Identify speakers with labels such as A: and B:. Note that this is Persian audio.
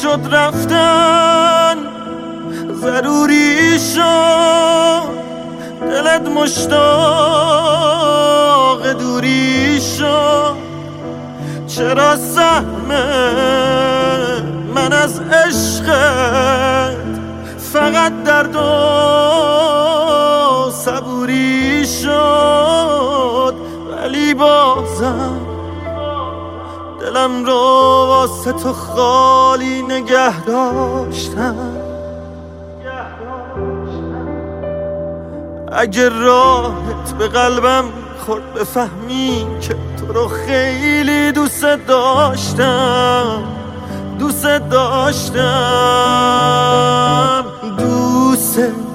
A: شد رفتن، ضروری شد دلت مشتاق دوری شد. چرا سهم من از عشقت فقط درد و صبوری شد؟ ولی بازم دلم رو واسه تو خالی نگه داشتم. اگه راحت به قلبم خورد بفهمی که تو رو خیلی دوست داشتم، دوست داشتم، دوست